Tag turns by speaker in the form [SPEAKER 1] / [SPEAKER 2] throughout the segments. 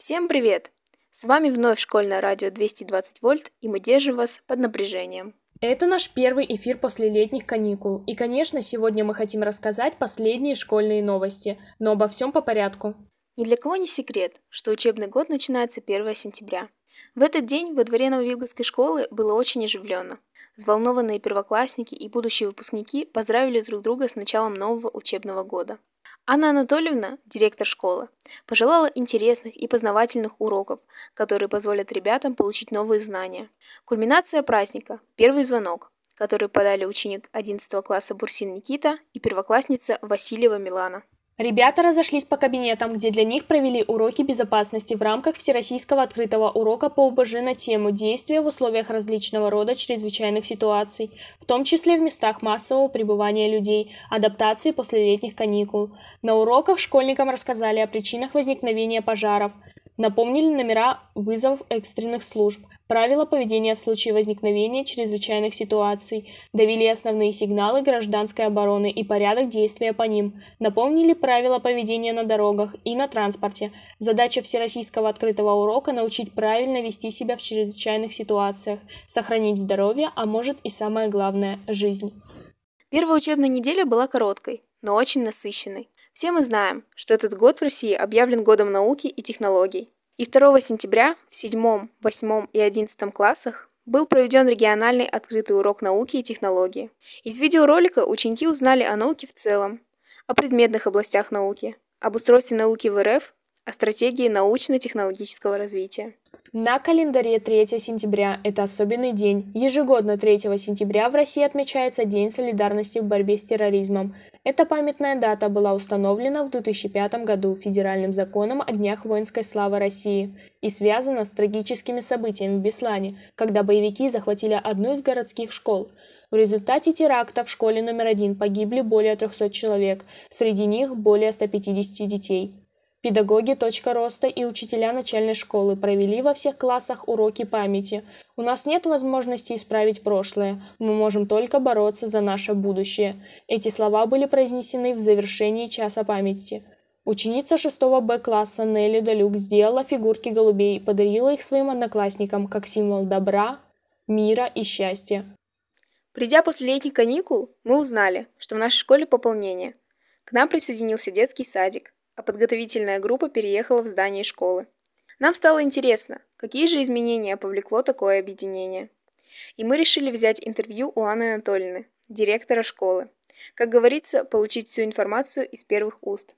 [SPEAKER 1] Всем привет! С вами вновь школьное радио 220 вольт, и мы держим вас под напряжением.
[SPEAKER 2] Это наш первый эфир после летних каникул. И, конечно, сегодня мы хотим рассказать последние школьные новости, но обо всем по порядку.
[SPEAKER 1] Ни для кого не секрет, что учебный год начинается 1 сентября. В этот день во дворе Нововигловской школы было очень оживленно. Взволнованные первоклассники и будущие выпускники поздравили друг друга с началом нового учебного года. Анна Анатольевна, директор школы, пожелала интересных и познавательных уроков, которые позволят ребятам получить новые знания. Кульминация праздника – первый звонок, который подали ученик 11 класса Бурсин Никита и первоклассница Васильева Милана.
[SPEAKER 2] Ребята разошлись по кабинетам, где для них провели уроки безопасности в рамках Всероссийского открытого урока по ОБЖ на тему «Действия в условиях различного рода чрезвычайных ситуаций», в том числе в местах массового пребывания людей, адаптации после летних каникул. На уроках школьникам рассказали о причинах возникновения пожаров, напомнили номера вызовов экстренных служб, правила поведения в случае возникновения чрезвычайных ситуаций, довели основные сигналы гражданской обороны и порядок действия по ним, напомнили правила поведения на дорогах и на транспорте. Задача Всероссийского открытого урока – научить правильно вести себя в чрезвычайных ситуациях, сохранить здоровье, а может и самое главное – жизнь.
[SPEAKER 1] Первая учебная неделя была короткой, но очень насыщенной. Все мы знаем, что этот год в России объявлен годом науки и технологий. И 2 сентября в 7, 8 и 11 классах был проведен региональный открытый урок науки и технологий. Из видеоролика ученики узнали о науке в целом, о предметных областях науки, об устройстве науки в РФ, о стратегии научно-технологического развития.
[SPEAKER 2] На календаре 3 сентября – это особенный день. Ежегодно 3 сентября в России отмечается День солидарности в борьбе с терроризмом. Эта памятная дата была установлена в 2005 году Федеральным законом о Днях воинской славы России и связана с трагическими событиями в Беслане, когда боевики захватили одну из городских школ. В результате теракта в школе номер 1 погибли более 300 человек, среди них более 150 детей. Педагоги «Точка роста» и учителя начальной школы провели во всех классах уроки памяти. У нас нет возможности исправить прошлое, мы можем только бороться за наше будущее. Эти слова были произнесены в завершении часа памяти. Ученица 6 Б класса Нелли Далюк сделала фигурки голубей и подарила их своим одноклассникам как символ добра, мира и счастья.
[SPEAKER 1] Придя после летних каникул, мы узнали, что в нашей школе пополнение. К нам присоединился детский садик, а подготовительная группа переехала в здание школы. Нам стало интересно, какие же изменения повлекло такое объединение. И мы решили взять интервью у Анны Анатольевны, директора школы. Как говорится, получить всю информацию из первых уст.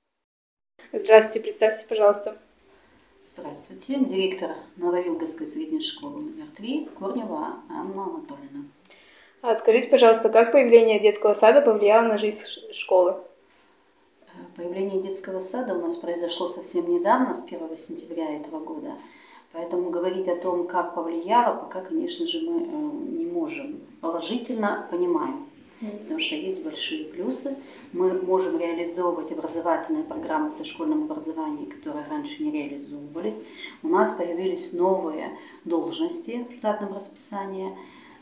[SPEAKER 1] Здравствуйте, представьтесь, пожалуйста.
[SPEAKER 3] Здравствуйте, директор Нововилговской средней школы номер 3 Корнева Анна Анатольевна.
[SPEAKER 1] Скажите, пожалуйста, как появление детского сада повлияло на жизнь школы?
[SPEAKER 3] Появление детского сада у нас произошло совсем недавно, с 1 сентября этого года. Поэтому говорить о том, как повлияло, пока, конечно же, мы не можем. Положительно понимаем, потому что есть большие плюсы. Мы можем реализовывать образовательные программы в дошкольном образовании, которые раньше не реализовывались. У нас появились новые должности в штатном расписании.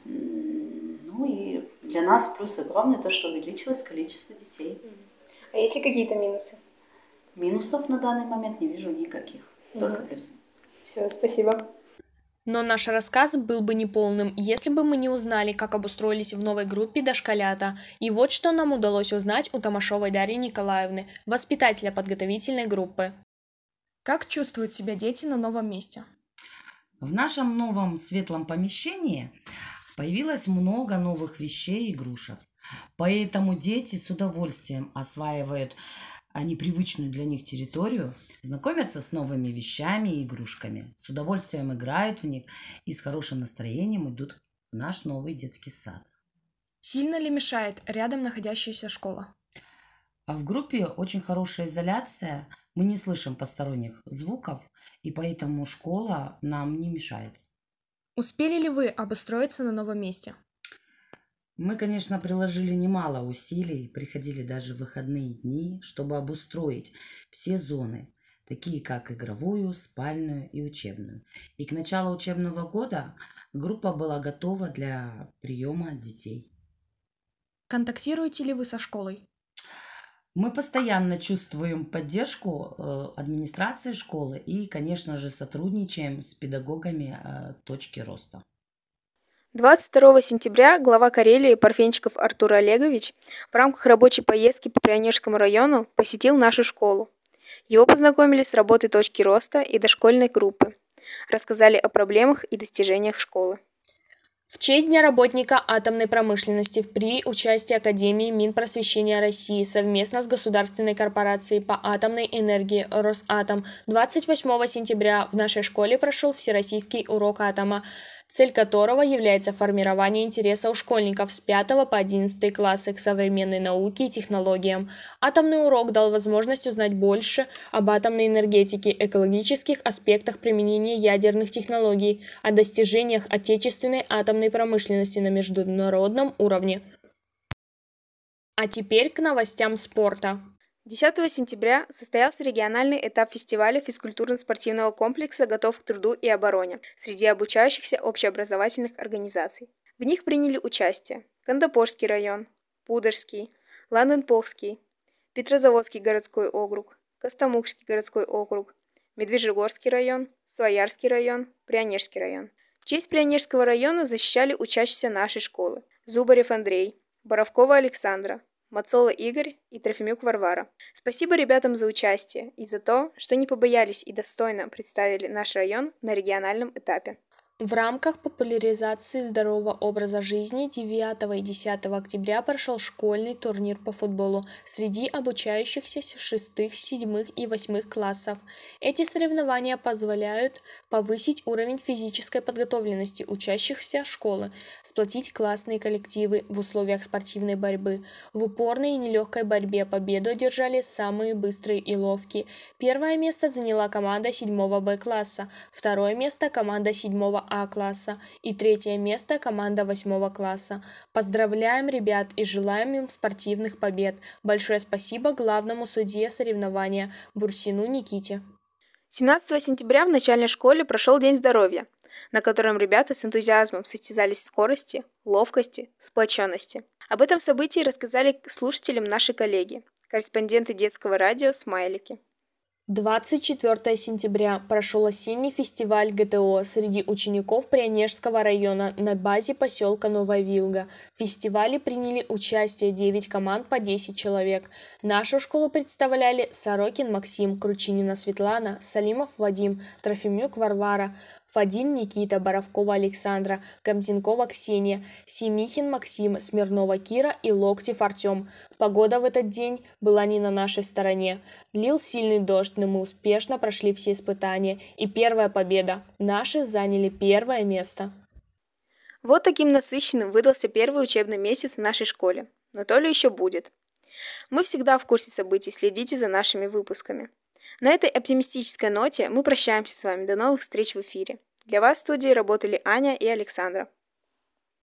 [SPEAKER 3] Ну и для нас плюс огромный то, что увеличилось количество детей.
[SPEAKER 1] А есть ли какие-то минусы?
[SPEAKER 3] Минусов на данный момент не вижу никаких, только плюсы.
[SPEAKER 1] Все, спасибо.
[SPEAKER 2] Но наш рассказ был бы неполным, если бы мы не узнали, как обустроились в новой группе дошколята. И вот что нам удалось узнать у Томашовой Дарьи Николаевны, воспитателя подготовительной группы. Как чувствуют себя дети на новом месте?
[SPEAKER 4] В нашем новом светлом помещении появилось много новых вещей и игрушек. Поэтому дети с удовольствием осваивают непривычную для них территорию, знакомятся с новыми вещами и игрушками, с удовольствием играют в них и с хорошим настроением идут в наш новый детский сад.
[SPEAKER 2] Сильно ли мешает рядом находящаяся школа?
[SPEAKER 4] А в группе очень хорошая изоляция, мы не слышим посторонних звуков, и поэтому школа нам не мешает.
[SPEAKER 2] Успели ли вы обустроиться на новом месте?
[SPEAKER 4] Мы, конечно, приложили немало усилий, приходили даже в выходные дни, чтобы обустроить все зоны, такие как игровую, спальную и учебную. И к началу учебного года группа была готова для приема детей.
[SPEAKER 2] Контактируете ли вы со школой?
[SPEAKER 4] Мы постоянно чувствуем поддержку администрации школы и, конечно же, сотрудничаем с педагогами точки роста.
[SPEAKER 1] 22 сентября глава Карелии Парфенчиков Артур Олегович в рамках рабочей поездки по Пионерскому району посетил нашу школу. Его познакомили с работой точки роста и дошкольной группы. Рассказали о проблемах и достижениях школы.
[SPEAKER 2] В честь Дня работника атомной промышленности при участии Академии Минпросвещения России совместно с Государственной корпорацией по атомной энергии «Росатом» 28 сентября в нашей школе прошел всероссийский урок атома, цель которого является формирование интереса у школьников с 5 по 11 классы к современной науке и технологиям. Атомный урок дал возможность узнать больше об атомной энергетике, экологических аспектах применения ядерных технологий, о достижениях отечественной атомной промышленности на международном уровне. А теперь к новостям спорта.
[SPEAKER 1] 10 сентября состоялся региональный этап фестиваля физкультурно-спортивного комплекса «Готов к труду и обороне» среди обучающихся общеобразовательных организаций. В них приняли участие Кандапорский район, Пудожский, Ланденпохский, Петрозаводский городской округ, Костомукшский городской округ, Медвежьегорский район, Сваярский район, Прионежский район. В честь Прионежского района защищали учащиеся нашей школы Зубарев Андрей, Боровкова Александра, Мацола Игорь и Трофимюк Варвара. Спасибо ребятам за участие и за то, что не побоялись и достойно представили наш район на региональном этапе.
[SPEAKER 2] В рамках популяризации здорового образа жизни 9 и 10 октября прошел школьный турнир по футболу среди обучающихся 6, 7 и 8 классов. Эти соревнования позволяют повысить уровень физической подготовленности учащихся школы, сплотить классные коллективы в условиях спортивной борьбы. В упорной и нелегкой борьбе победу одержали самые быстрые и ловкие. Первое место заняла команда 7 Б класса, второе место команда 7 А класса и третье место команда 8 класса. Поздравляем ребят и желаем им спортивных побед. Большое спасибо главному судье соревнования Бурсину Никите.
[SPEAKER 1] 17 сентября в начальной школе прошел День здоровья, на котором ребята с энтузиазмом состязались в скорости, ловкости, сплоченности. Об этом событии рассказали слушателям наши коллеги, корреспонденты детского радио «Смайлики».
[SPEAKER 2] 24 сентября прошел осенний фестиваль ГТО среди учеников Прионежского района на базе поселка Новая Вилга. В фестивале приняли участие 9 команд по 10 человек. Нашу школу представляли Сорокин Максим, Кручинина Светлана, Салимов Вадим, Трофимюк Варвара, Фадин Никита, Боровкова Александра, Камзенкова Ксения, Семихин Максим, Смирнова Кира и Локтев Артем. Погода в этот день была не на нашей стороне. Лил сильный дождь, но мы успешно прошли все испытания. И первая победа. Наши заняли первое место.
[SPEAKER 1] Вот таким насыщенным выдался первый учебный месяц в нашей школе. Но то ли еще будет. Мы всегда в курсе событий, следите за нашими выпусками. На этой оптимистической ноте мы прощаемся с вами. До новых встреч в эфире. Для вас в студии работали Аня и Александра.